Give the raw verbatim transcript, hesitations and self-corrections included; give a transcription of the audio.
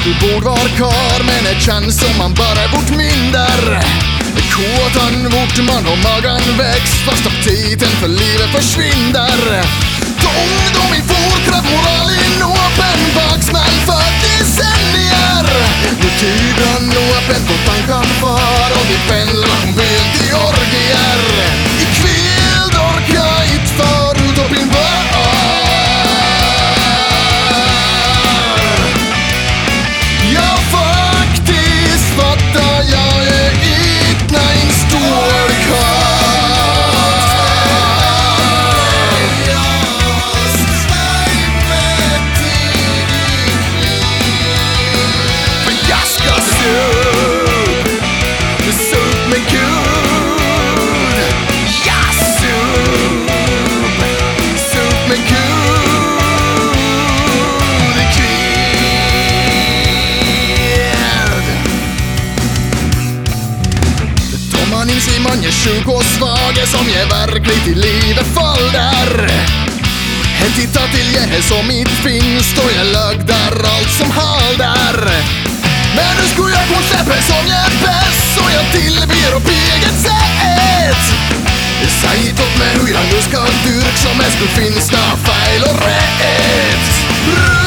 Du borde vara kar, men det känns som man bara är bort mindre. Kåtan vart man och magen växt, fast aptiten för livet försvinner. Dom, dom i fortkraft, moral i nåpen, baksmäll för decennier. Nu tiden nåpen på tankan far, och vi pendlar som vill till orgier. Ikväll dorkar hit förut upp in bar. Ja, faktiskt fattar jag är itna en stor kar. För jag ska sup, sup med Gud. Ja, sup, sup med Gud. Man inser man är sjuk och svag, som är verkligt i livet fall där. En titta till jag som mitt finns, då jag lögdar allt som halldar. Men nu skulle jag på släppa som jag är bäst, så jag tillber och på eget sätt. Säg upp med hur jag nu ska dyrk som mest finns det fel och rätt.